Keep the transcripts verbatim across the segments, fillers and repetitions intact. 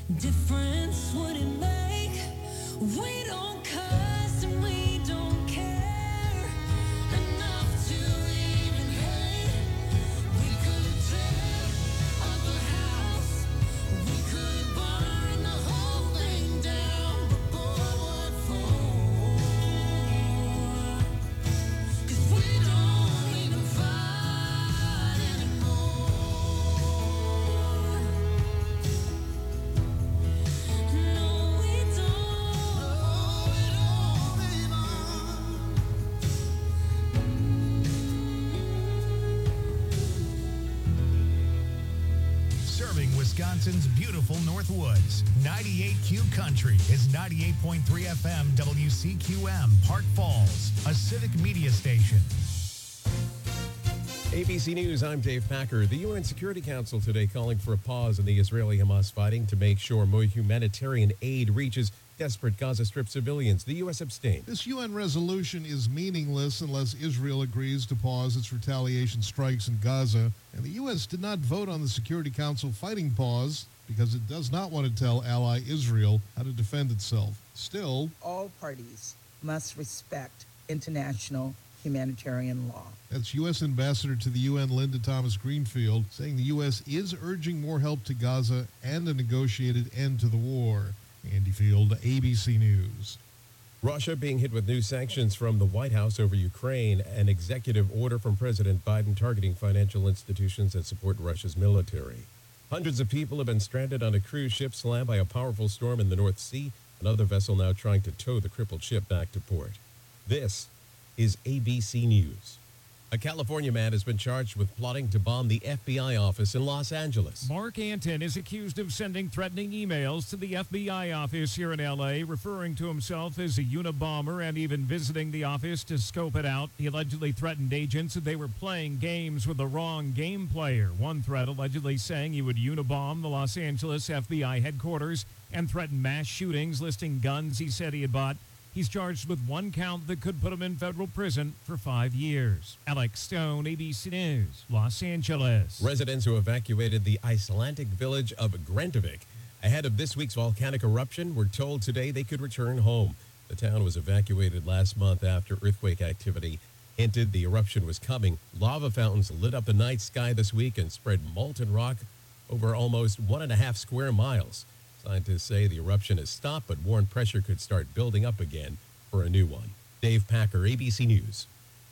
difference would it make? We don't cuss and we don't care enough to even hate. We could tear up a house, we could burn the whole thing down, but boy, what for? 'Cause we don't even fight anymore. No, we don't. No, we don't Serving Wisconsin's beautiful North Woods. ninety-eight Q Country is ninety-eight point three F M W C Q M, Park Falls, a civic media station. A B C News, I'm Dave Packer. The U N Security Council today calling for a pause in the Israeli-Hamas fighting to make sure more humanitarian aid reaches desperate Gaza Strip civilians. The U S abstained. This U N resolution is meaningless unless Israel agrees to pause its retaliation strikes in Gaza. And the U S did not vote on the Security Council fighting pause because it does not want to tell ally Israel how to defend itself. Still, all parties must respect international humanitarian law. that's U S Ambassador to the U N, Linda Thomas Greenfield, saying the U S is urging more help to Gaza and a negotiated end to the war. Andy Field, A B C News. Russia being hit with new sanctions from the White House over Ukraine, an executive order from President Biden targeting financial institutions that support Russia's military. Hundreds of people have been stranded on a cruise ship slammed by a powerful storm in the North Sea. Another vessel now trying to tow the crippled ship back to port. This is A B C News. A California man has been charged with plotting to bomb the F B I office in Los Angeles. Mark Anton is accused of sending threatening emails to the F B I office here in L A, referring to himself as a Unabomber and even visiting the office to scope it out. He allegedly threatened agents that they were playing games with the wrong game player. One threat allegedly saying he would Unabomb the Los Angeles F B I headquarters and threaten mass shootings, listing guns he said he had bought. He's charged with one count that could put him in federal prison for five years. Alex Stone, A B C News, Los Angeles. Residents who evacuated the Icelandic village of Grendavik ahead of this week's volcanic eruption were told today they could return home. The town was evacuated last month after earthquake activity hinted the eruption was coming. Lava fountains lit up the night sky this week and spread molten rock over almost one and a half square miles. Scientists say the eruption has stopped, but warn pressure could start building up again for a new one. Dave Packer, A B C News.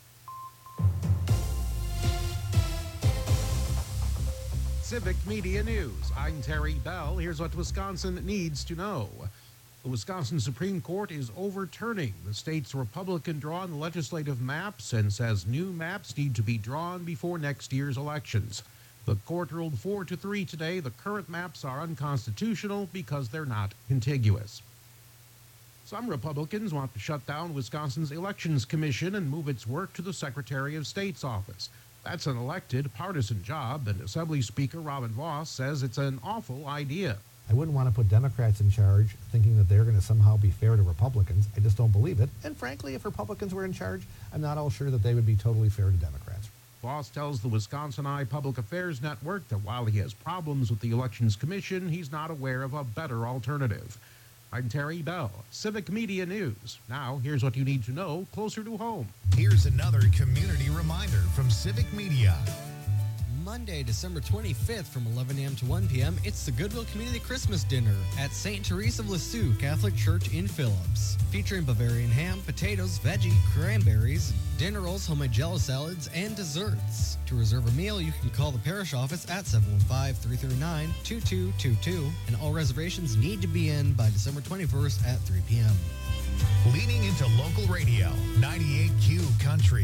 Civic Media News. I'm Terry Bell. Here's what Wisconsin needs to know. The Wisconsin Supreme Court is overturning the state's Republican-drawn legislative maps and says new maps need to be drawn before next year's elections. The court ruled four to three today. The current maps are unconstitutional because they're not contiguous. Some Republicans want to shut down Wisconsin's Elections Commission and move its work to the Secretary of State's office. That's an elected, partisan job, and Assembly Speaker Robin Voss says it's an awful idea. I wouldn't want to put Democrats in charge thinking that they're going to somehow be fair to Republicans. I just don't believe it. And frankly, if Republicans were in charge, I'm not all sure that they would be totally fair to Democrats. Voss tells the Wisconsin Eye Public Affairs Network that while he has problems with the Elections Commission, he's not aware of a better alternative. I'm Terry Bell, Civic Media News. Now, here's what you need to know closer to home. Here's another community reminder from Civic Media. Monday, December twenty-fifth from eleven a.m. to one p.m., it's the Goodwill Community Christmas Dinner at Saint Teresa of Lisieux Catholic Church in Phillips. Featuring Bavarian ham, potatoes, veggie, cranberries, dinner rolls, homemade jello salads, and desserts. To reserve a meal, you can call the parish office at seven one five, three three nine, two two two two, and all reservations need to be in by December twenty-first at three p.m. Leaning into local radio, ninety-eight Q Country.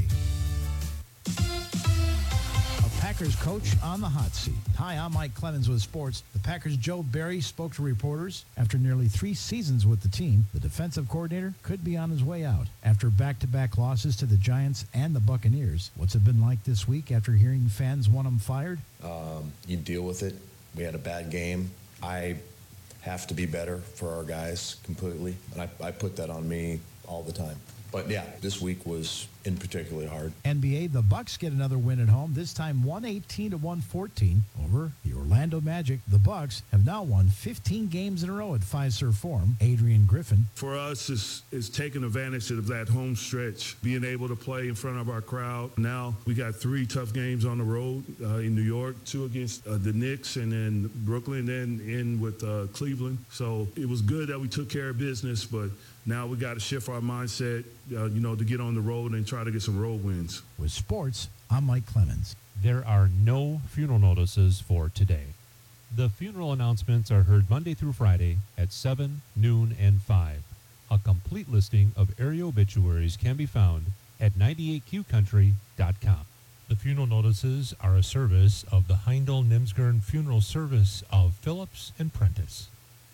Packers coach on the hot seat. Hi, I'm Mike Clemens with sports. The Packers' Joe Barry spoke to reporters. After nearly three seasons with the team, the defensive coordinator could be on his way out. After back-to-back losses to the Giants and the Buccaneers, what's it been like this week after hearing fans want him fired? Um, you deal with it. We had a bad game. I have to be better for our guys completely, and I, I put that on me all the time. But yeah, this week was in particularly hard. N B A, the Bucks get another win at home, this time one eighteen to one fourteen over the Orlando Magic. The Bucks have now won fifteen games in a row at Fiserv Forum. Adrian Griffin. For us, it's, it's taking advantage of that home stretch, being able to play in front of our crowd. Now we got three tough games on the road uh, in New York, two against uh, the Knicks, and then Brooklyn, and in with uh, Cleveland. So it was good that we took care of business, but now we got to shift our mindset, uh, you know, to get on the road and try to get some road wins. With sports, I'm Mike Clemens. There are no funeral notices for today. The funeral announcements are heard Monday through Friday at seven, noon, and five. A complete listing of area obituaries can be found at ninety-eight Q country dot com. The funeral notices are a service of the Heindel-Nimsgern Funeral Service of Phillips and Prentice.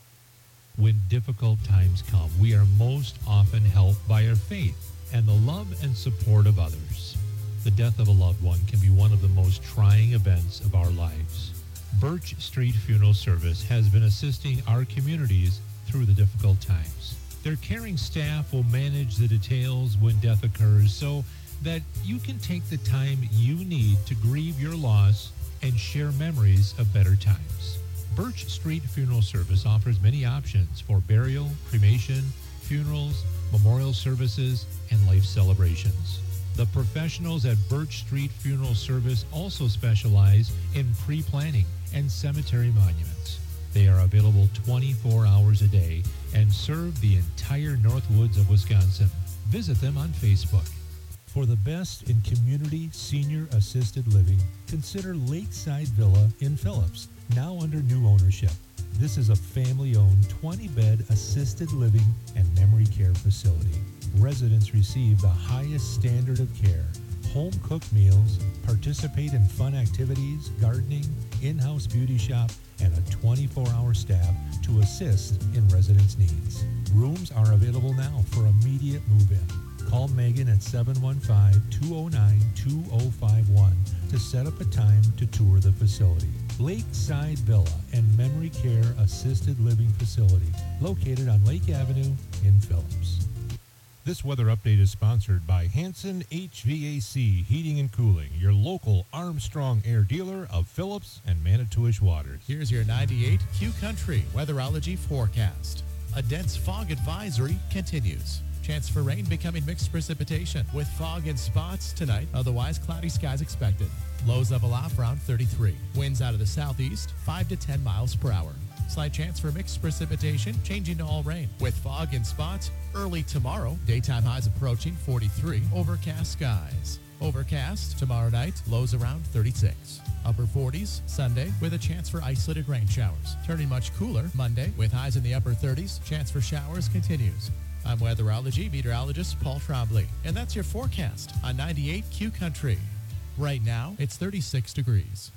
When difficult times come, we are most often helped by our faith and the love and support of others. The death of a loved one can be one of the most trying events of our lives. Birch Street Funeral Service has been assisting our communities through the difficult times. Their caring staff will manage the details when death occurs so that you can take the time you need to grieve your loss and share memories of better times. Birch Street Funeral Service offers many options for burial, cremation, funerals, memorial services, and life celebrations. The professionals at Birch Street Funeral Service also specialize in pre-planning and cemetery monuments. They are available twenty-four hours a day and serve the entire Northwoods of Wisconsin. Visit them on Facebook. For the best in community senior assisted living, consider Lakeside Villa in Phillips, now under new ownership. This is a family-owned twenty-bed assisted living and memory care facility. Residents receive the highest standard of care, home-cooked meals, participate in fun activities, gardening, in-house beauty shop, and a twenty-four hour staff to assist in residents' needs. Rooms are available now for immediate move-in. Call Megan at seven one five, two oh nine, two oh five one to set up a time to tour the facility. Lakeside Villa and Memory Care Assisted Living Facility, located on Lake Avenue in Phillips. This weather update is sponsored by Hanson H V A C Heating and Cooling, your local Armstrong Air dealer of Phillips and Manitowish waters. Here's your ninety-eight Q Country weatherology forecast. A dense fog advisory continues. Chance for rain becoming mixed precipitation with fog in spots tonight. Otherwise, cloudy skies expected. Lows level off around thirty-three. Winds out of the southeast, five to ten miles per hour. Slight chance for mixed precipitation, changing to all rain. With fog in spots early tomorrow. Daytime highs approaching forty-three. Overcast skies. Overcast tomorrow night. Lows around thirty-six. Upper forties Sunday with a chance for isolated rain showers. Turning much cooler Monday with highs in the upper thirties. Chance for showers continues. I'm weatherology meteorologist Paul Trombley, and that's your forecast on ninety-eight Q Country. Right now, it's thirty-six degrees.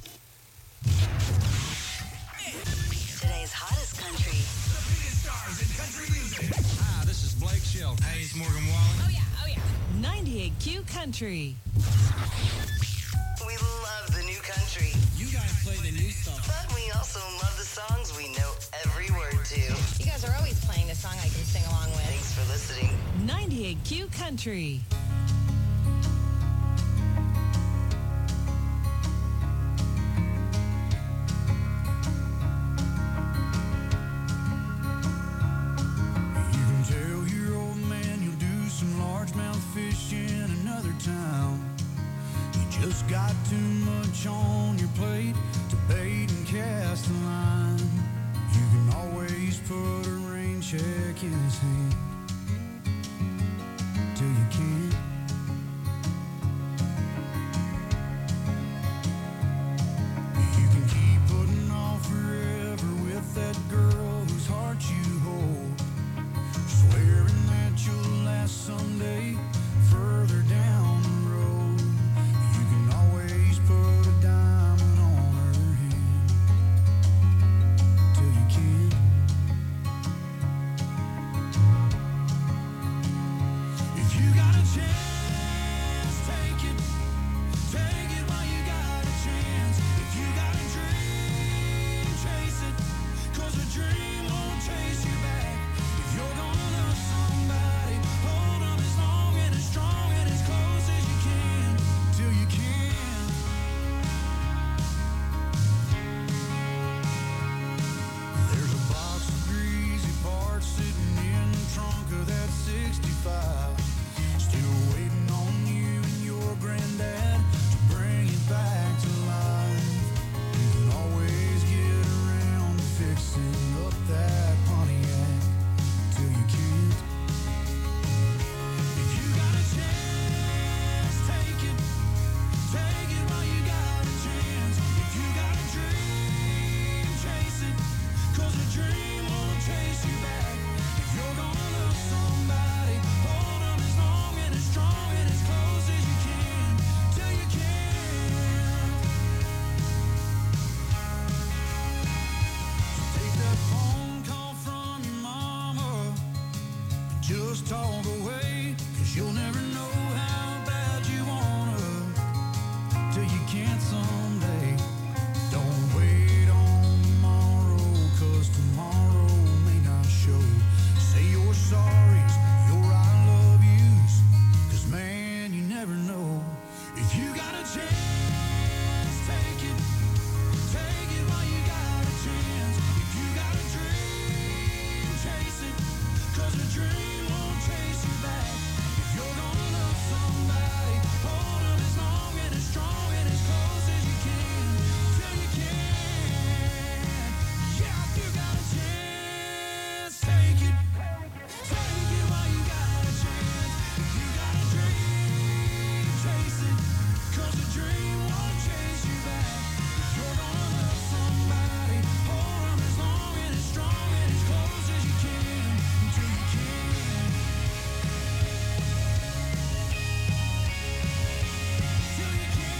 Today's hottest country. The biggest stars in country music. Hi, this is Blake Shelton. Hey, it's Morgan Wallen. Oh, yeah, oh, yeah. ninety-eight Q Country. We love the new country. You guys play the new stuff. But we also love the songs we know every word to. You guys are always playing a song I can sing along with. Thanks for listening. ninety-eight Q Country. You can tell your old man you'll do some largemouth fish in another town. You just got too much on your plate to bait and cast a line. You can always put a rain check in his hand till you can't. You can keep putting off forever with that girl whose heart you hold, swearing that you'll last someday further down the road. You can always put a diamond on her hand till you can't. talk away, 'cause you'll never know how bad you wanna till you can't someday. Don't wait on tomorrow, 'cause tomorrow may not show. Say your sorries, your I love yous, 'cause man, you never know. If you got a chance, take it. Take it while you got a chance. If you got a dream, chase it, 'cause a dream won't chase you back. If you're gonna love somebody, hold them as long and as strong and as close as you can, till you can. Yeah, if you got a chance, take it. Take it while you got a chance. If you got a dream, chase it, 'cause a dream won't chase you back. If you're gonna love somebody, hold them as long and as strong and as close as you can, until you can. Till you can.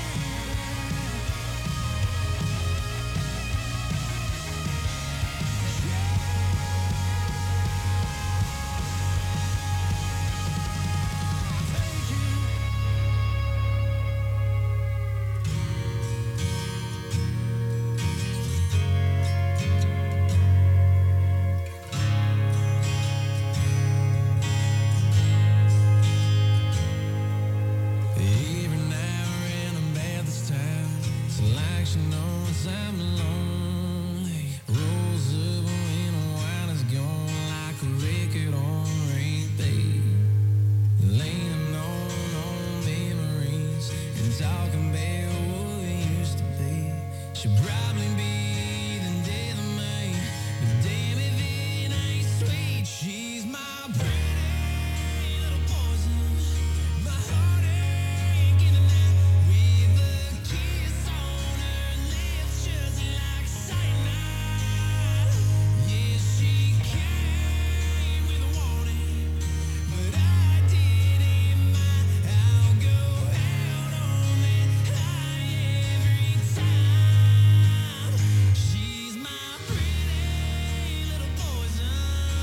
Even now we're in a Memphis town, it's like she knows I'm lonely. Rolls up when the wine is gone, like a record on repeat. Leaning on old memories and talking about what we used to be. She'll probably be the death of me, but damn if it ain't sweet. She's my pretty little poison, my heartache in the night, with a kiss on her lips just like cyanide. Yeah, she came with a warning, but I didn't mind. I'll go out on that high every time. She's my pretty little poison,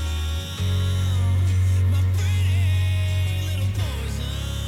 my pretty little poison.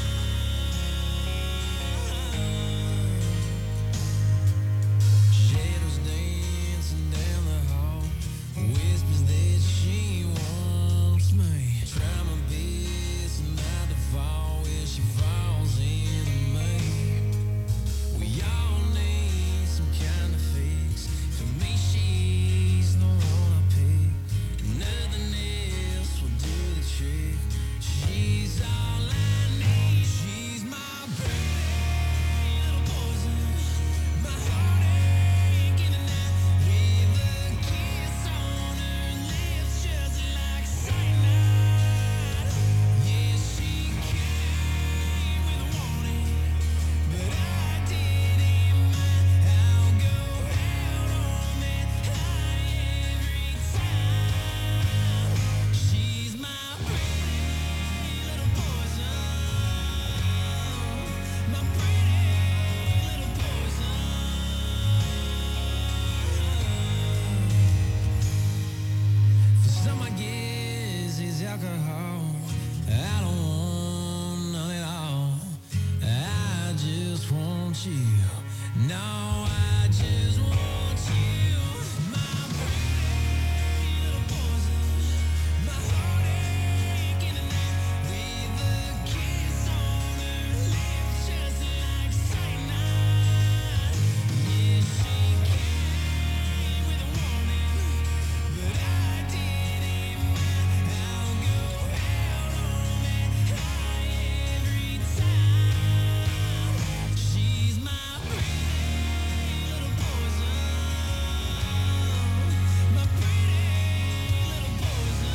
Shadows dancing down the hall, whispers that she wants me. Try my best not to fall where she falls into me. We all need some kind of fix. For me, she's the one I pick. Nothing else will do the trick. She's all I need. She's my pretty little poison, my heartache in the night, with a kiss on her lips just like cyanide. Yeah, she came with a warning, but I didn't mind. I'll go out on that high every time. She's my pretty little poison, my pretty little poison. For some, I guess it's alcohol. I don't want none at all. I just want you. No, I just want you. My pretty little poison, my heartache in the night, with a kiss on her lips just like cyanide. Yeah, she came with a warning, but I didn't mind. I'll go out on that high every time. She's my pretty little poison, my pretty little poison.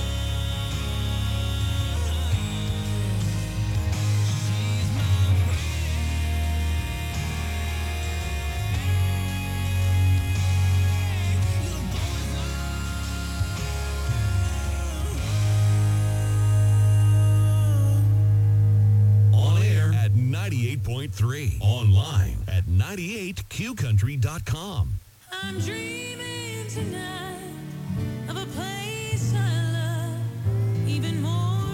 She's my On air at ninety-eight point three. Online at ninety-eight q country dot com. I'm dreaming tonight of a place I love even more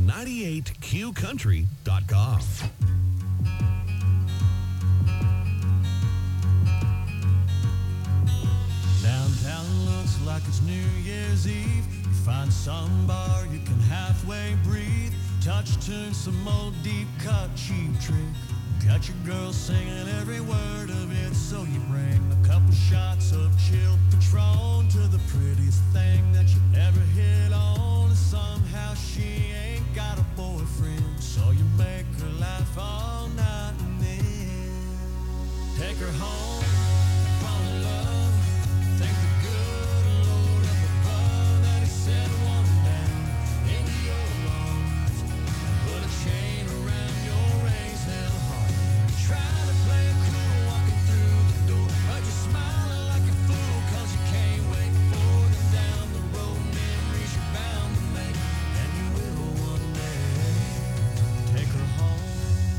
ninety-eight Q country dot com. Downtown looks like it's New Year's Eve. You find some bar you can halfway breathe. Touch tune, some old deep cut cheap trick. Got your girl singing every word of it, so you bring a couple shots of chilled Patron to the prettiest thing that you ever hit on. And somehow she ain't got a boyfriend, so you make her laugh all night and then take her home, fall in love. Thank the good Lord up above that he sent one down into your arms. Put a chain around your raised hell heart. Try to play it cool walking through the door, but you're smiling like a fool cause you can't wait for them down the road. Memories you're bound to make, and you will one day take her home.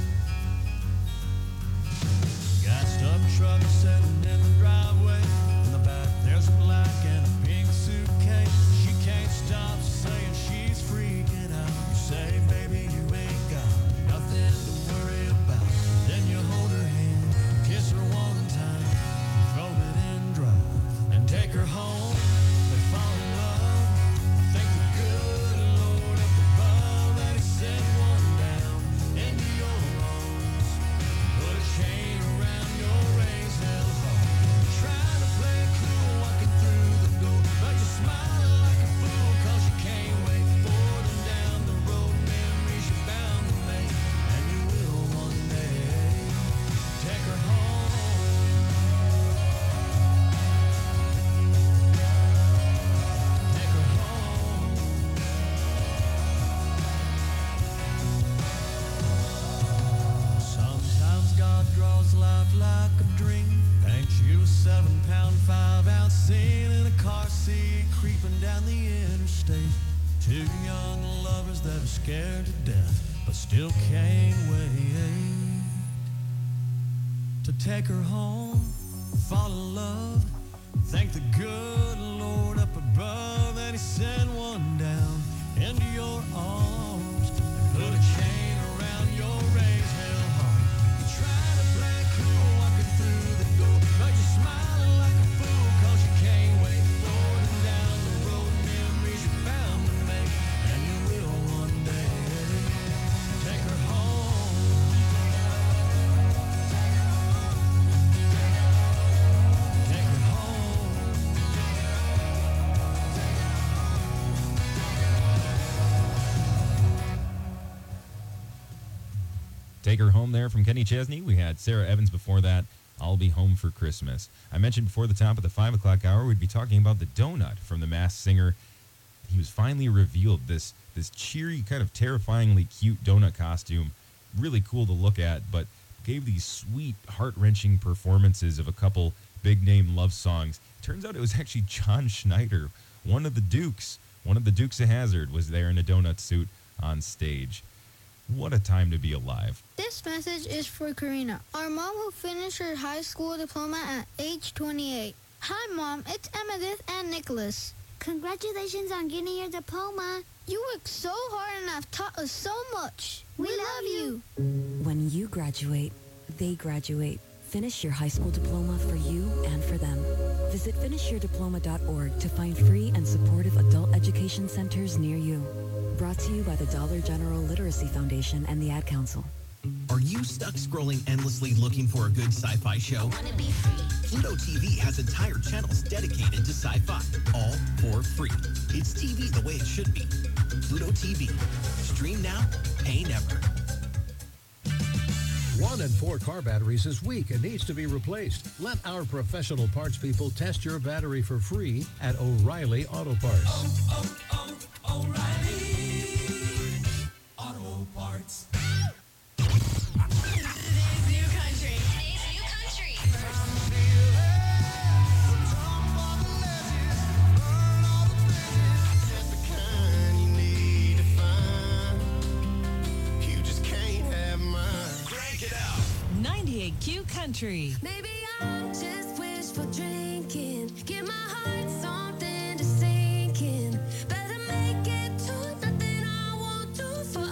Got stuck truck sitting in the driveway. In the back there's a black and a pink suitcase. She can't stop saying she's freaking out. You say, baby, you ain't got nothing to worry about. Then you hold her hand, kiss her one time, throw it in drive, and take her home. They fall in love. Thank the good Lord up above that he sent one down into your arms. Put a chain around your raised hell heart. Try to play it cool walking through the door, but you're smiling like a fool cause you can't wait for them down the road. Memories you're bound to make, and you will one day take her home. Take her home. Sometimes God draws life like a dream. Paints you a seven pound, five ounce scene in a car seat, creeping down the interstate. Two young lovers that are scared to death, but still can't wait to take her home, fall in love. Thank the good Lord up above that he sent one down into your arms. And put a chain around your raised hell heart. You try to play it cool walking through the door, but you're smiling like a fool cause you can't wait for them down the road. Memories you're bound to make, and you will one day take her home. Take her home. Take Her Home there from Kenny Chesney. We had Sarah Evans before that, I'll Be Home for Christmas. I mentioned before the top of the five o'clock hour, we'd be talking about the donut from The Masked Singer. He was finally revealed, this, this cheery, kind of terrifyingly cute donut costume. Really cool to look at, but gave these sweet, heart-wrenching performances of a couple big-name love songs. Turns out it was actually John Schneider, one of the Dukes. One of the Dukes of Hazzard was there in a donut suit on stage. What a time to be alive. This message is for Karina, our mom who finished her high school diploma at age twenty-eight. Hi, Mom. It's Emmettith and Nicholas. Congratulations on getting your diploma. You worked so hard and have taught us so much. We, we love you. When you graduate, they graduate. Finish your high school diploma for you and for them. Visit finish your diploma dot org to find free and supportive adult education centers near you. Brought to you by the Dollar General Literacy Foundation and the Ad Council. Are you stuck scrolling endlessly looking for a good sci-fi show? Pluto T V has entire channels dedicated to sci-fi, all for free. It's T V the way it should be. Pluto T V. Stream now, pay never. One in four car batteries is weak and needs to be replaced. Let our professional parts people test your battery for free at O'Reilly Auto Parts. Oh, oh, oh, O'Reilly Auto Parts. Today's new country. Today's new country. ninety-eight Q Country. Maybe I just wish for drinking. Give my heart something to sink in. Better make it to nothing I won't do for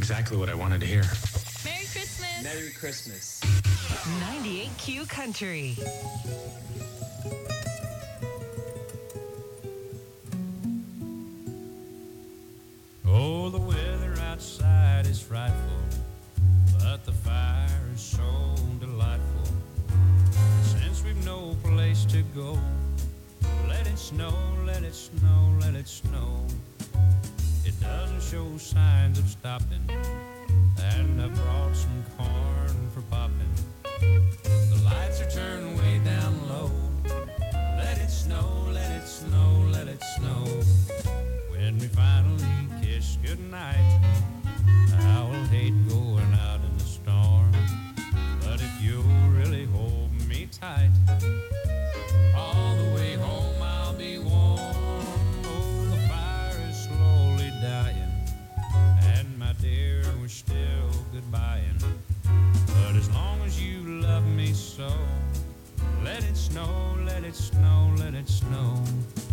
exactly what I wanted to hear. Merry Christmas. Merry Christmas. ninety-eight Q Country. Oh, the weather outside is frightful, but the fire is so delightful. Since we've no place to go, let it snow, let it snow, let it snow. It doesn't show signs of stopping, and I brought some corn for popping. The lights are turned way down low. Let it snow, let it snow, let it snow. When we finally kiss goodnight, I will hate going out in the storm. But if you'll really hold me tight, all the way home I'll be warm. Oh, the fire is slowly dying, and my dear, we're still goodbying. But as long as you love me so, let it snow, let it snow, let it snow.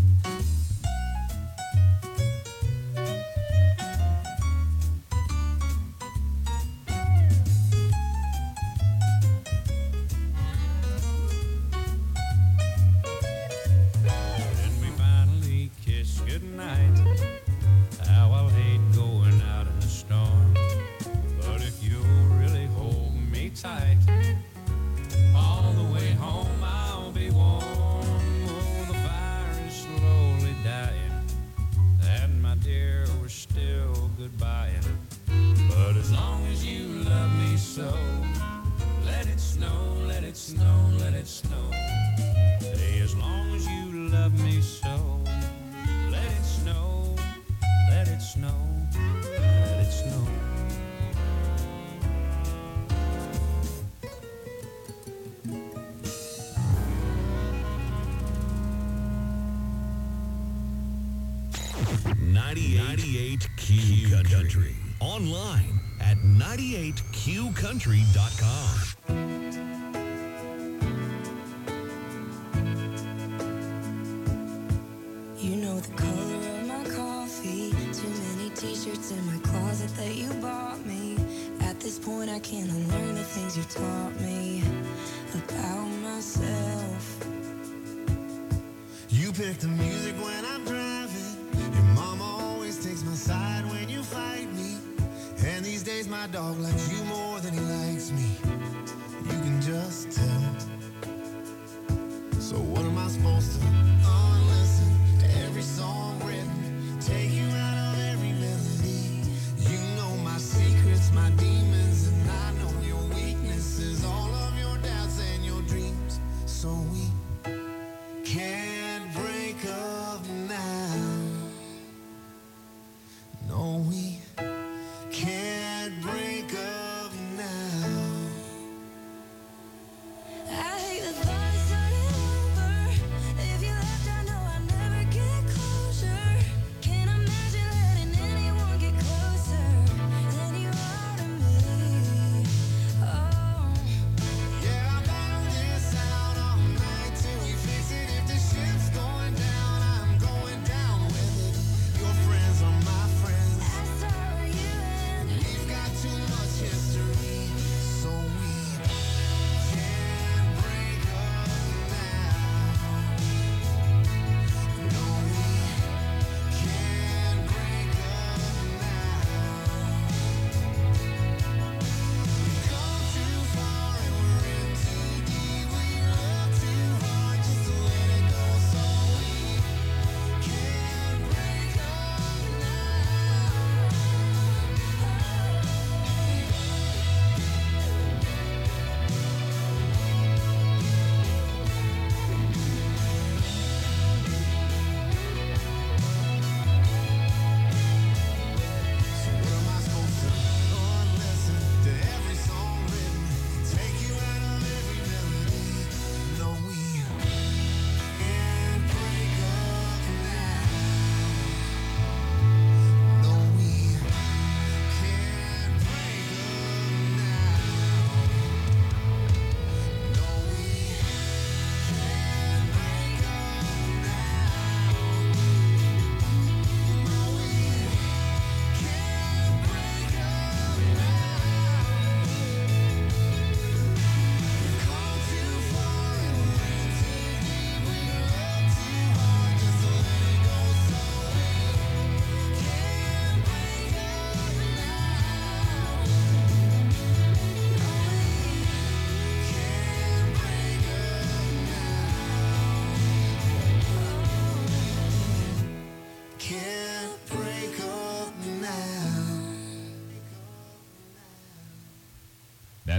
ninety-eight Q Country. Online at ninety-eight Q country dot com. You know the color of my coffee. Too many t-shirts in my closet that you bought me. At this point I can't unlearn the things you taught me about myself. You pick the music when I'm driving. Your mama always takes my side when you fight me. And these days my dog likes you more than he likes me. You can just tell. So what am I supposed to unlisten to every song written? Take you out of every melody. You know my secrets, my demons, and I know your weaknesses. All of your doubts and your dreams. So we can't break up now. No, we can't break up now. I hate the thought of starting over. If you left, I know I'd never get closure. Can't imagine letting anyone get closer than you are to me. Oh, Yeah, I'll battle this out all night till we fix it. If the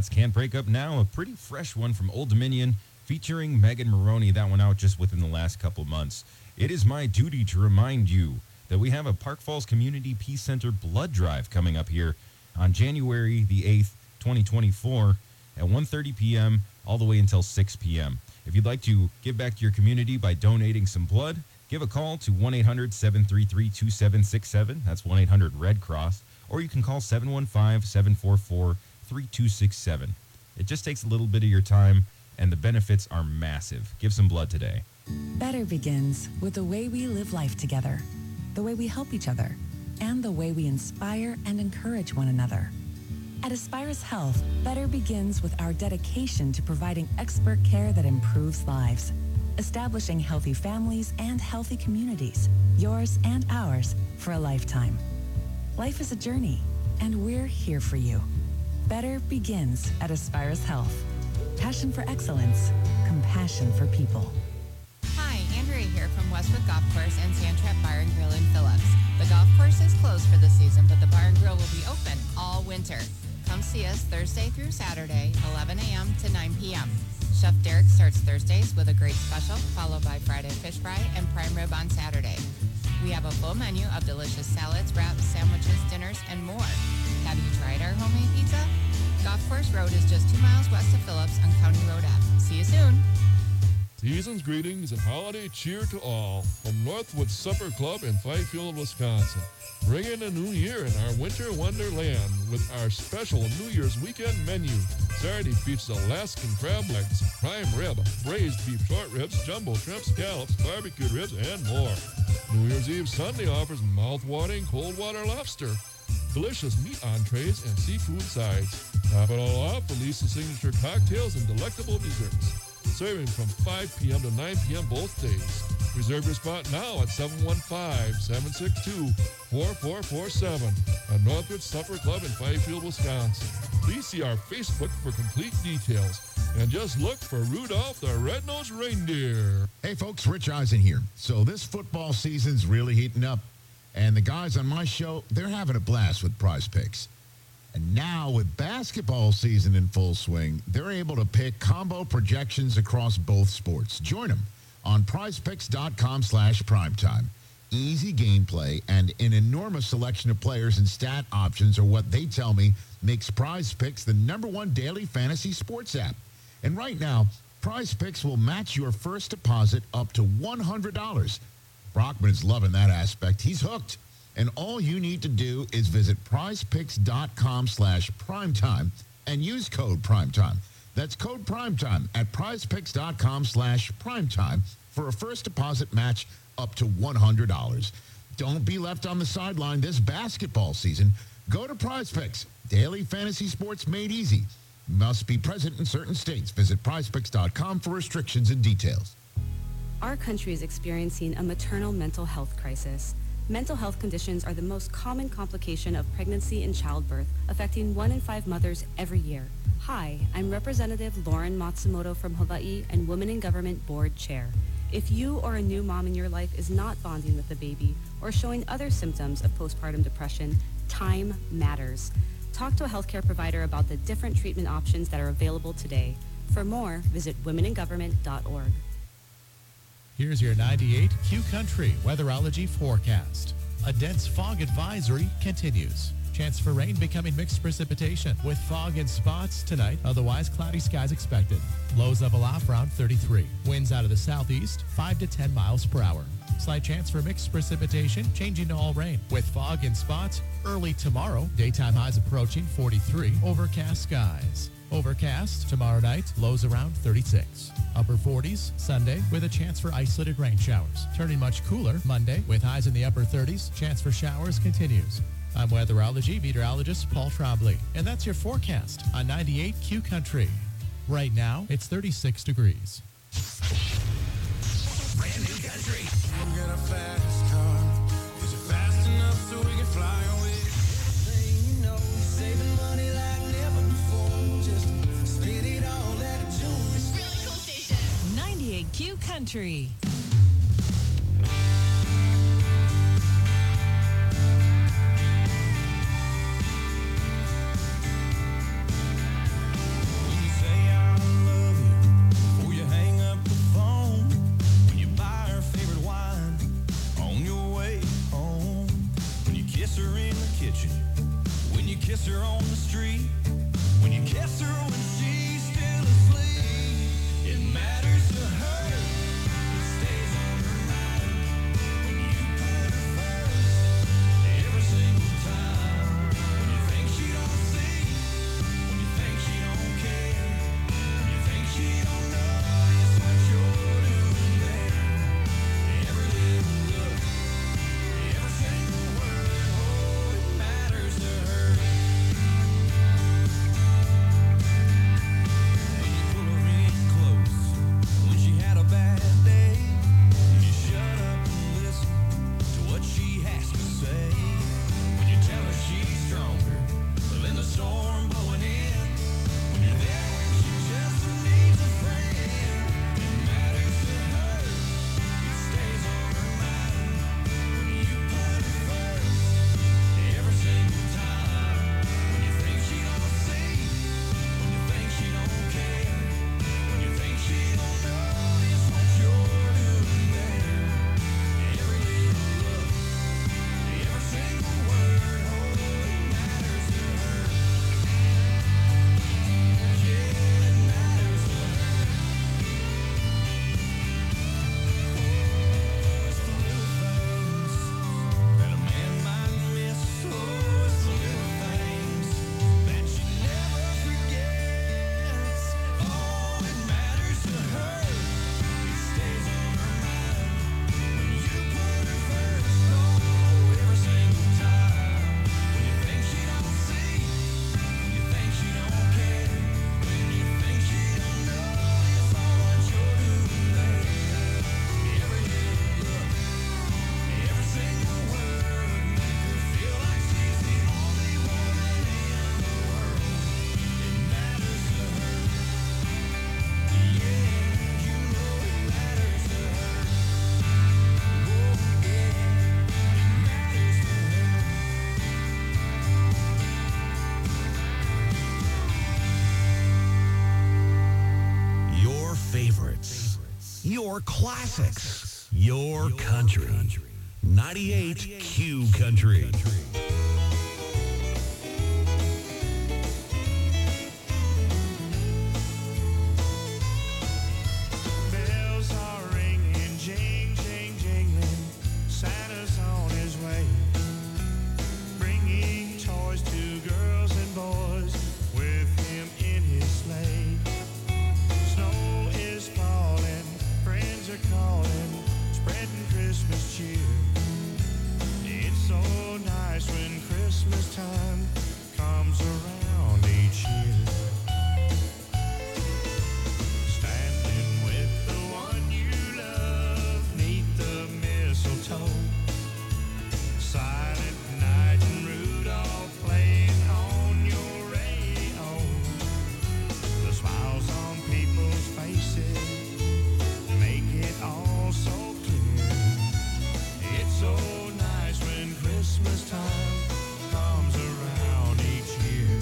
That's Can't Break Up Now, a pretty fresh one from Old Dominion featuring Megan Maroney. That one out just within the last couple months. It is my duty to remind you that we have a Park Falls Community Peace Center blood drive coming up here on January the eighth, twenty twenty-four at one thirty p.m. all the way until six p.m. If you'd like to give back to your community by donating some blood, give a call to one eight hundred, seven three three, two seven six seven. That's one eight hundred Red Cross. Or you can call seven one five, seven four four, three two six seven. It just takes a little bit of your time, and the benefits are massive. Give some blood today. Better begins with the way we live life together, the way we help each other, and the way we inspire and encourage one another. At Aspirus Health, better begins with our dedication to providing expert care that improves lives, establishing healthy families and healthy communities, yours and ours, for a lifetime. Life is a journey, and we're here for you. Better begins at Aspirus Health. Passion for excellence, compassion for people. Hi, Andrea here from Westwood Golf Course and Sandtrap Bar and Grill in Phillips. The golf course is closed for the season, but the bar and grill will be open all winter. Come see us Thursday through Saturday, eleven a.m. to nine p.m. Chef Derek starts Thursdays with a great special, followed by Friday fish fry and prime rib on Saturday. We have a full menu of delicious salads, wraps, sandwiches, dinners, and more. Have you tried our homemade pizza? Golf Course Road is just two miles west of Phillips on County Road F. See you soon. Season's greetings and holiday cheer to all from Northwood Supper Club in Fifield, Wisconsin. Bring in the new year in our winter wonderland with our special New Year's weekend menu. Saturday features Alaskan crab legs, prime rib, braised beef short ribs, jumbo shrimp scallops, barbecued ribs, and more. New Year's Eve Sunday offers mouth-watering cold water lobster, delicious meat entrees, and seafood sides. Top it all off with Lisa's signature cocktails and delectable desserts. Serving from five p.m. to nine p.m. both days. Reserve your spot now at seven one five, seven six two, four four four seven at Northwood Supper Club in Fifield, Wisconsin. Please see our Facebook for complete details. And just look for Rudolph the Red-Nosed Reindeer. Hey, folks, Rich Eisen here. So this football season's really heating up. And the guys on my show, they're having a blast with Prize Picks. And now with basketball season in full swing, they're able to pick combo projections across both sports. Join them on prizepicks.com slash primetime. Easy gameplay and an enormous selection of players and stat options are what they tell me makes Prize Picks the number one daily fantasy sports app. And right now, Prize Picks will match your first deposit up to one hundred dollars. Brockman is loving that aspect. He's hooked. And all you need to do is visit prizepicks.com slash primetime and use code primetime. That's code primetime at prizepicks.com slash primetime for a first deposit match up to one hundred dollars. Don't be left on the sideline this basketball season. Go to PrizePicks. Daily fantasy sports made easy. Must be present in certain states. Visit prizepicks dot com for restrictions and details. Our country is experiencing a maternal mental health crisis. Mental health conditions are the most common complication of pregnancy and childbirth, affecting one in five mothers every year. Hi, I'm Representative Lauren Matsumoto from Hawaii and Women in Government Board Chair. If you or a new mom in your life is not bonding with the baby or showing other symptoms of postpartum depression, time matters. Talk to a healthcare provider about the different treatment options that are available today. For more, visit women in government dot org. Here's your ninety-eight Q Country weatherology forecast. A dense fog advisory continues. Chance for rain becoming mixed precipitation with fog in spots tonight. Otherwise, cloudy skies expected. Lows level off around thirty-three. Winds out of the southeast, five to ten miles per hour. Slight chance for mixed precipitation, changing to all rain. With fog in spots early tomorrow. Daytime highs approaching forty-three. Overcast skies. Overcast tomorrow night. Lows around thirty-six. Upper forties Sunday with a chance for isolated rain showers. Turning much cooler Monday with highs in the upper thirties. Chance for showers continues. I'm weatherology meteorologist Paul Trombley, and that's your forecast on ninety-eight Q Country. Right now, it's thirty-six degrees. Brand new country. We'll get a fast car. Is it fast enough so we can fly away? You know, saving money like never before. Just spit it all at a joint. It's really cool station. ninety-eight Q Country. your classics, your country. ninety-eight Q Country. Bells are ringing, jing, jing, jingling. Santa's on his way, bringing toys to girls and boys with him in his sleigh. Snow is falling, friends are calling, spreading Christmas cheer. It's so nice when Christmas time comes around each year. Standing with the one you love 'neath the mistletoe. Silent night and Rudolph playing on your radio. The smiles on people's faces make it all so clear. It's so nice when Christmas time comes around each year.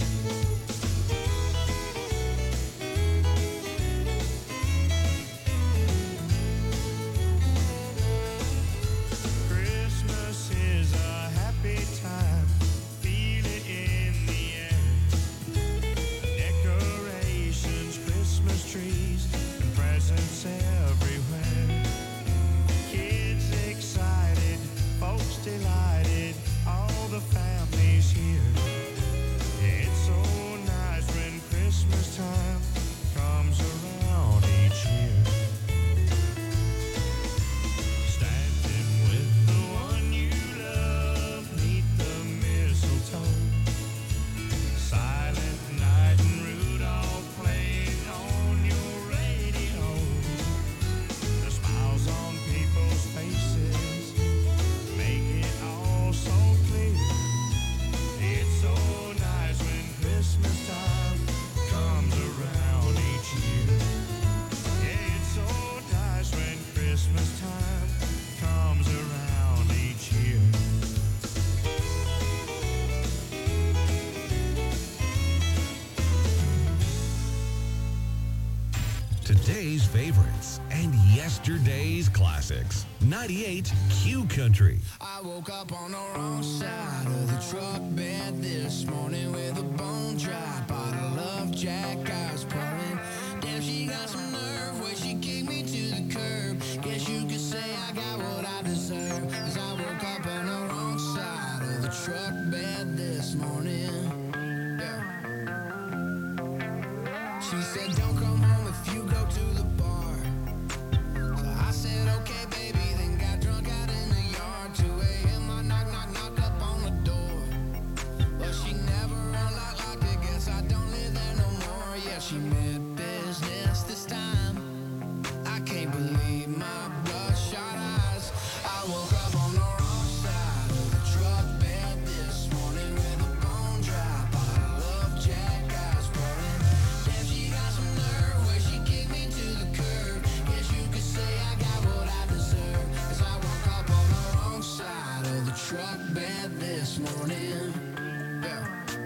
Christmas is a happy time, feel it in the air. Decorations, Christmas trees, and presents everywhere. Kids excited, folks delighted, all the families here. It's so nice when Christmas time comes around each year. Standing with the one you love 'neath the mistletoe. Silent night and Rudolph playing on your radio. The smiles on people's faces make it all so clear. It's so nice when Christmas time comes around each year. Yeah, it's so nice when Christmas time comes around each year. Today's favorites and yesterday's classics. ninety-eight Q Country. I woke up on the wrong side of the truck bed this morning with a bone dry bottle of Jack I was pouring. Damn, she got some nerve where she kicked me to the curb. Guess you could say I got what I deserve. Cause I woke up on the wrong side of the truck bed this morning. Yeah. She said, don't come home if you go to the bar. So I said, okay, baby, then got drunk out in the yard. two a.m. I knock, knock, knock up on the door. But she never unlocked, locked it. Guess I don't live there no more. Yeah, she meant business this time. I can't believe my bloodshot eyes. I woke up on the wrong side of the truck bed this morning with a bone dry bottle of Jack I was pouring. Damn, she got some nerve where she kicked me to the curb. Guess you could say I got what I deserve. Cause I woke up on the wrong side of the truck bed this morning. Yeah.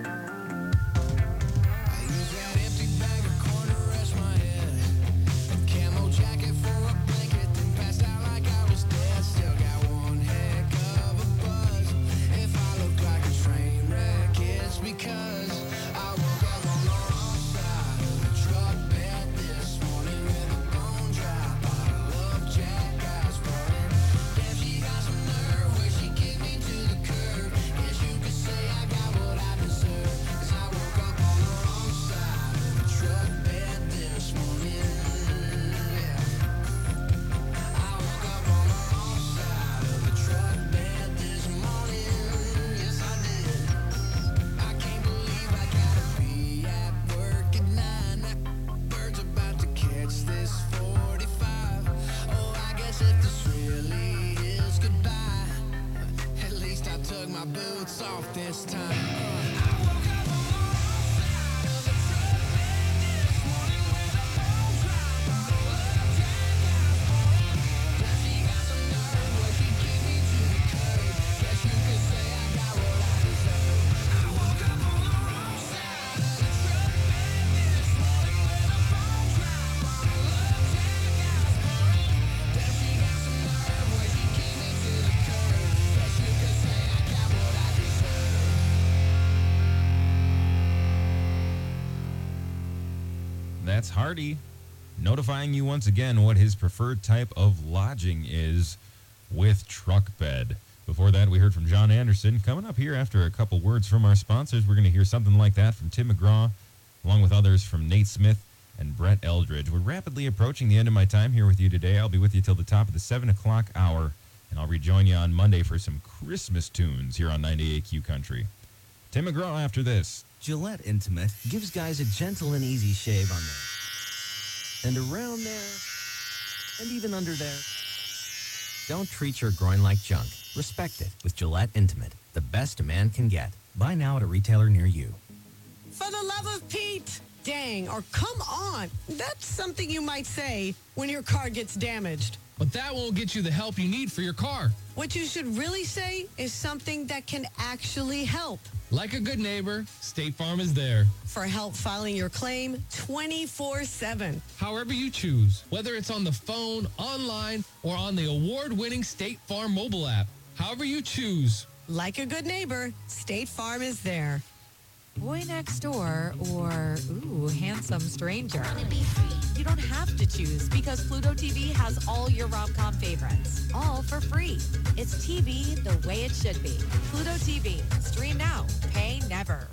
I used that empty bag of corn to rest my head. A camo jacket for a blanket, then passed out like I was dead. Still got one heck of a buzz. If I look like a train wreck, it's because I woke up on the wrong side of the truck bed this morning with a bone dry bottle of Jack I was pouring. Damn, she got some nerve where she kicked me to the curb. Guess you could say I got what I deserve. Cause I woke up on the wrong side of the truck bed this morning. Yeah. I woke up on the wrong side of the truck bed this morning. Yes, I did. I can't believe I gotta be at work at nine. That bird's about to catch this forty-five. Oh, I guess if this really is goodbye, at least I took my boots off this time. I woke up on the wrong side of the truck bed this morning with a bone dry bottle of Jack I was pouring. Now she got some nerve where she kicked me to the curb. Guess you could say I got what I deserve. I woke up on the wrong side of the truck bed this morning with a bone dry bottle of Jack I was pouring. that's Hardy notifying you once again what his preferred type of lodging is with Truck Bed. Before that, we heard from John Anderson. Coming up here after a couple words from our sponsors, we're going to hear something like that from Tim McGraw, along with others from Nate Smith and Brett Eldridge. We're rapidly approaching the end of my time here with you today. I'll be with you till the top of the seven o'clock hour, and I'll rejoin you on Monday for some Christmas tunes here on ninety-eight Q Country. Tim McGraw after this. Gillette Intimate gives guys a gentle and easy shave on there, and around there, and even under there. Don't treat your groin like junk. Respect it with Gillette Intimate, the best a man can get. Buy now at a retailer near you. For the love of Pete! Dang, or come on. That's something you might say when your car gets damaged. But that won't get you the help you need for your car. What you should really say is something that can actually help. Like a good neighbor, State Farm is there. For help filing your claim twenty-four seven. However you choose, whether it's on the phone, online, or on the award-winning State Farm mobile app. However you choose. Like a good neighbor, State Farm is there. Boy Next Door or, ooh, Handsome Stranger. You don't have to choose because Pluto T V has all your rom-com favorites, all for free. It's T V the way it should be. Pluto T V. Stream now. Pay never.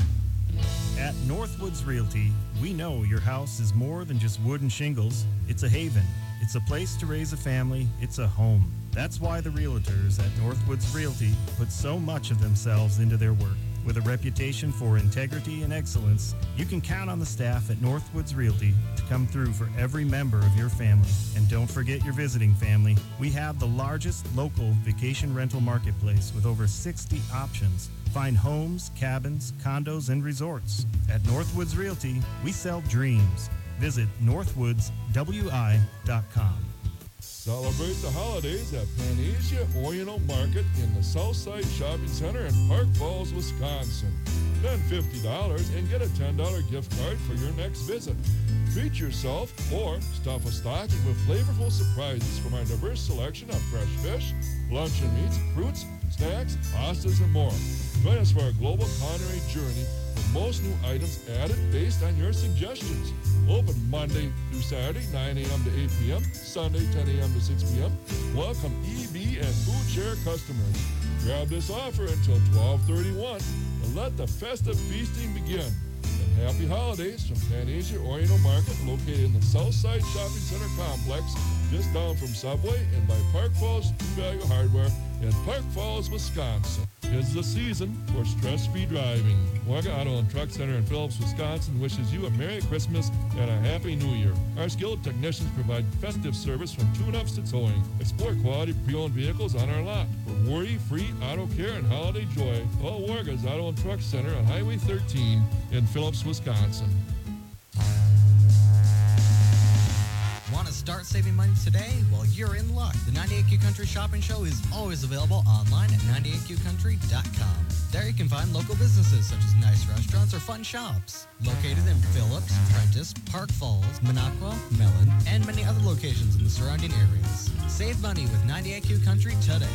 At Northwoods Realty, we know your house is more than just wood and shingles. It's a haven. It's a place to raise a family. It's a home. That's why the realtors at Northwoods Realty put so much of themselves into their work. With a reputation for integrity and excellence, you can count on the staff at Northwoods Realty to come through for every member of your family. And don't forget your visiting family. We have the largest local vacation rental marketplace with over sixty options. Find homes, cabins, condos, and resorts. At Northwoods Realty, we sell dreams. Visit northwoods w i dot com. Celebrate the holidays at Panasia Oriental Market in the Southside Shopping Center in Park Falls, Wisconsin. Spend fifty dollars and get a ten dollar gift card for your next visit. Treat yourself or stuff a stocking with flavorful surprises from our diverse selection of fresh fish, luncheon meats, fruits, snacks, pastas, and more. Join us for our global culinary journey with most new items added based on your suggestions. Open Monday through Saturday, nine a.m. to eight p.m., Sunday, ten a.m. to six p.m. Welcome E V and food share customers. Grab this offer until twelve thirty-one and let the festive feasting begin. And happy holidays from Panasia Oriental Market, located in the Southside Shopping Center complex, just down from Subway and by Park Falls True Value Hardware in Park Falls, Wisconsin. It's the season for stress-free driving. Waga Auto and Truck Center in Phillips, Wisconsin wishes you a Merry Christmas and a Happy New Year. Our skilled technicians provide festive service from tune-ups to towing. Explore quality pre-owned vehicles on our lot. For worry-free auto care and holiday joy, call Warga's Auto and Truck Center on Highway thirteen in Phillips, Wisconsin. Want to start saving money today? Well, you're in luck. The ninety-eight Q Country Shopping Show is always available online at ninety-eight q country dot com. There you can find local businesses such as nice restaurants or fun shops. Located in Phillips, Prentice, Park Falls, Minocqua, Mellon, and many other locations in the surrounding areas. Save money with ninety-eight Q Country today.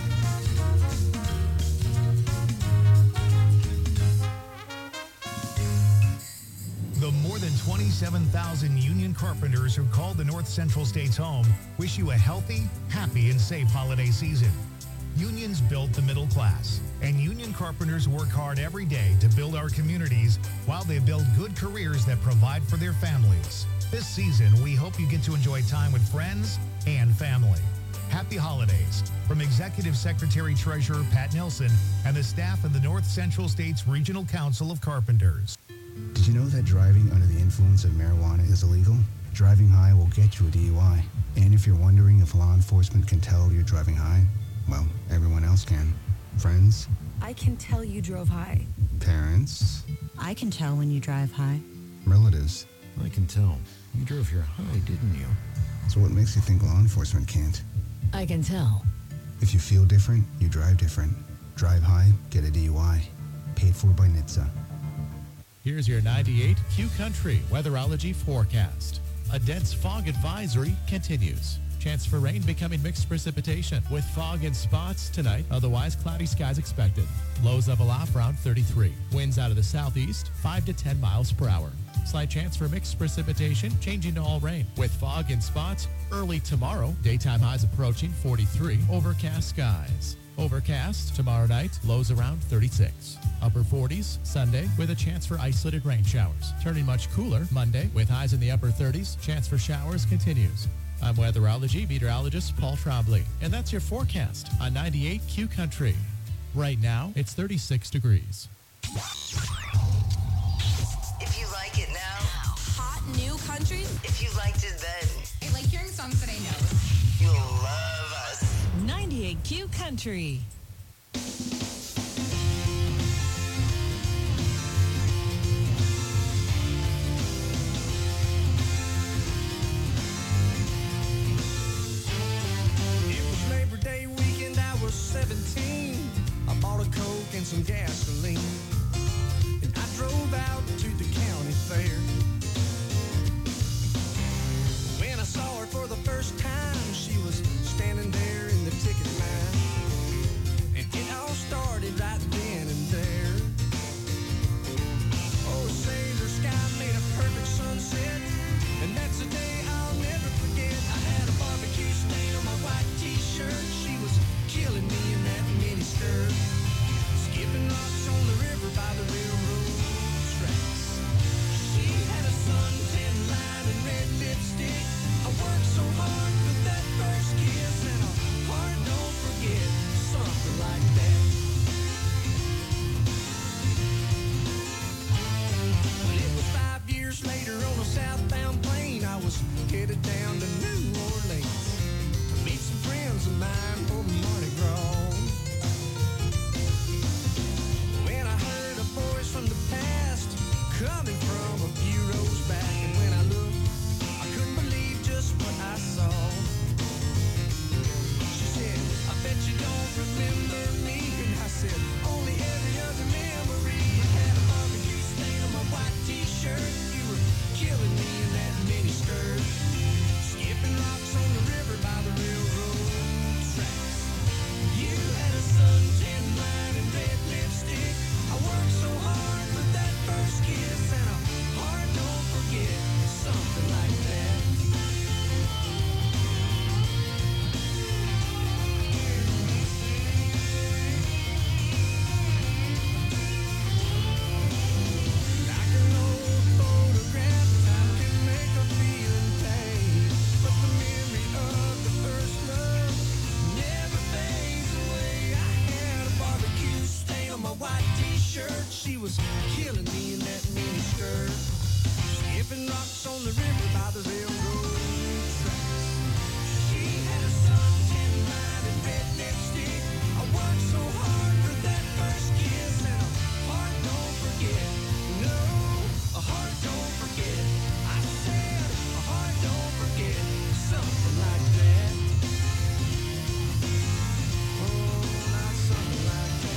The more than twenty-seven thousand union carpenters who call the North Central States home wish you a healthy, happy, and safe holiday season. Unions build the middle class, and union carpenters work hard every day to build our communities while they build good careers that provide for their families. This season, we hope you get to enjoy time with friends and family. Happy holidays from Executive Secretary Treasurer Pat Nelson and the staff of the North Central States Regional Council of Carpenters. Did you know that driving under the influence of marijuana is illegal? Driving high will get you a D U I. And if you're wondering if law enforcement can tell you're driving high, well, everyone else can. Friends? I can tell you drove high. Parents? I can tell when you drive high. Relatives? I can tell. You drove here high, didn't you? So what makes you think law enforcement can't? I can tell. If you feel different, you drive different. Drive high, get a D U I. Paid for by N H T S A. Here's your ninety-eight Q Country weatherology forecast. A dense fog advisory continues. Chance for rain becoming mixed precipitation with fog and spots tonight. Otherwise, cloudy skies expected. Lows level off around thirty-three. Winds out of the southeast, five to ten miles per hour. Slight chance for mixed precipitation, changing to all rain with fog and spots early tomorrow. Daytime highs approaching forty-three. Overcast skies. Overcast tomorrow night, lows around thirty-six. Upper forties Sunday with a chance for isolated rain showers. Turning much cooler Monday with highs in the upper thirties. Chance for showers continues. I'm weatherology meteorologist Paul Trombley, and that's your forecast on ninety-eight Q Country. Right now, it's thirty-six degrees. If you like it now, Hot new country. if you liked it then, I like hearing songs that I know. you'll love us. ninety-eight Q Country. It was Labor Day weekend, I was seventeen. I bought a Coke and some gasoline. And I drove out to the county fair. When I saw her for the first time, she was standing there in the ticket line. And it all started right then and there. Oh, sailor sky made a perfect sunset. And that's a day I'll never forget. I had a barbecue stain on my white t-shirt. She was killing me in that mini skirt. Skipping rocks on the river by the railroad tracks. She had a suntan line and red lipstick. I worked so hard for that first kiss, and a heart don't forget something like that. Well, it was five years later on a southbound plane. I was headed down to New Orleans to meet some friends of mine for Mardi Gras. When I heard a voice from the past coming from a few rows back, and when I looked, I couldn't believe just what I saw. She said, I bet you don't remember me. And I said, only every other memory. I had a barbecue stain on my white t-shirt. You were killing me in that mini skirt. Skipping rocks on the river by the railroad tracks. You had a suntan line and red lipstick. I worked so hard for that first kiss, and a heart don't forget something like that. Like an old photograph, time can make a feeling fade, but the memory of the first love never fades away. I had a barbecue stain on my white t-shirt. She was killing me in that mini skirt. Skipping rocks on the river by the railroad tracks. She had a suntan line and red lipstick. I worked so hard for that first kiss, and a heart don't forget. No, a heart don't forget. I said a heart don't forget something like that. Oh, not something like that.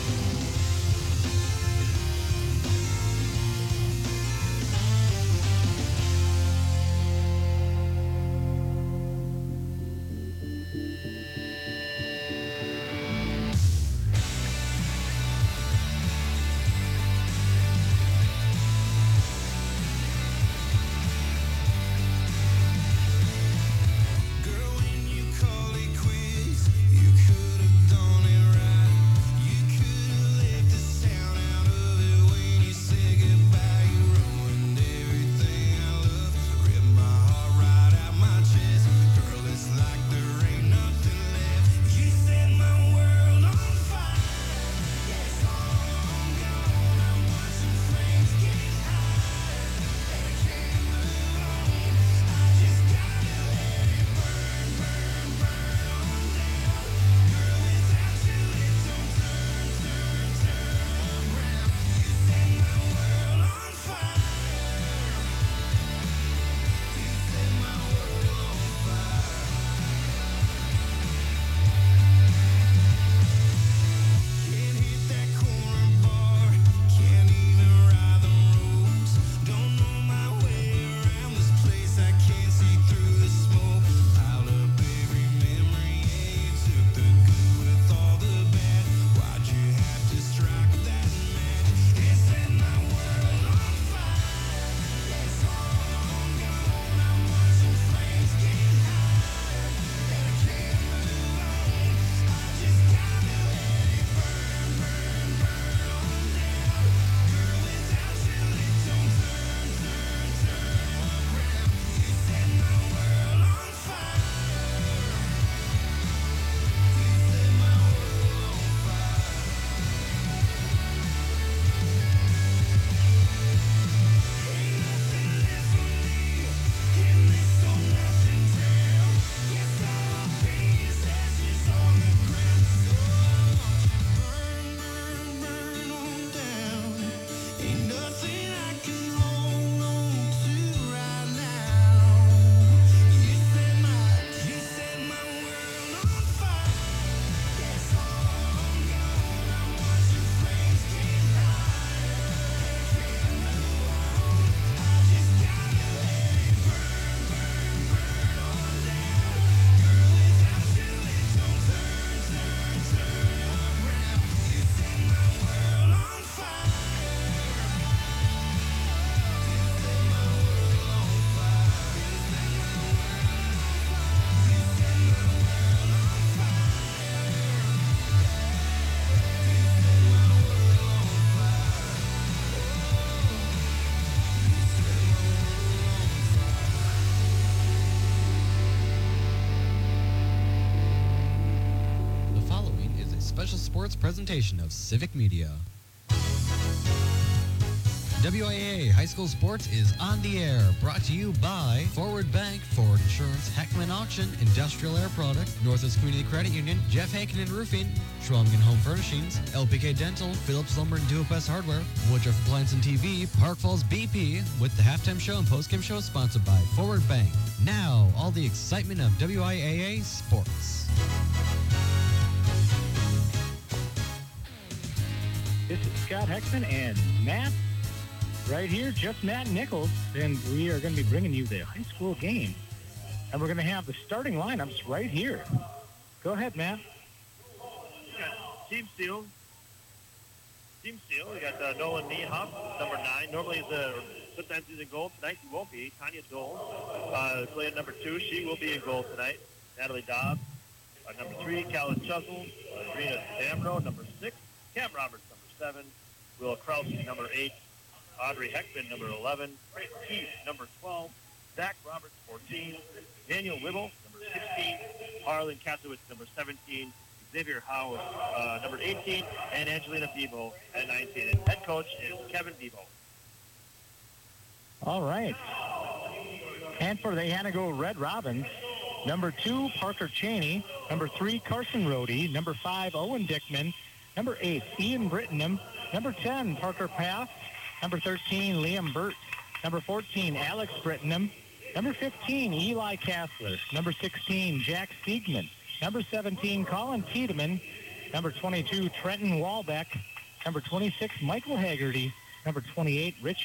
special sports presentation of Civic Media. W I A A High School Sports is on the air, brought to you by Forward Bank, Forward Insurance, Heckman Auction, Industrial Air Product, Northwest Community Credit Union, Jeff Hankin Roofing, Schwalmgen Home Furnishings, L P K Dental, Phillips Lumber and Duo-Best Hardware, Woodruff Appliance and T V, Park Falls B P, with the halftime show and postgame show sponsored by Forward Bank. Now, all the excitement of W I A A sports. This is Scott Heckman and Matt right here, just Matt Nichols, and we are going to be bringing you the high school game. And we're going to have the starting lineups right here. Go ahead, Matt. We got Team Steel. Team Steel, we got uh, Nolan Niehoff, number nine. Normally he's a, sometimes he's in goal. Tonight he won't be. Tanya Dole, uh, playing number two. She will be in goal tonight. Natalie Dobbs, uh, number three. Callan Chuzzle, uh, Rena Damro, number six. Cam Roberts, number seven. Will Krause, number eight. Audrey Heckman, number eleven. Frank Keith, number twelve. Zach Roberts, fourteen. Daniel Whittle, number sixteen. Harlan Katzowitz, number seventeen. Xavier Howe, uh, number eighteen. And Angelina Bebo at nineteen. And head coach is Kevin Bebo. All right. And for the Hanago Red Robins, number two, Parker Cheney. Number three, Carson Rohde. Number five, Owen Dickman. Number eight, Ian Brittenham. Number ten, Parker Path. Number thirteen, Liam Burt. Number fourteen, Alex Brittenham. Number fifteen, Eli Kassler. Number sixteen, Jack Siegman. Number seventeen, Colin Tiedemann. Number twenty-two, Trenton Walbeck. Number twenty-six, Michael Haggerty. Number twenty-eight, Rich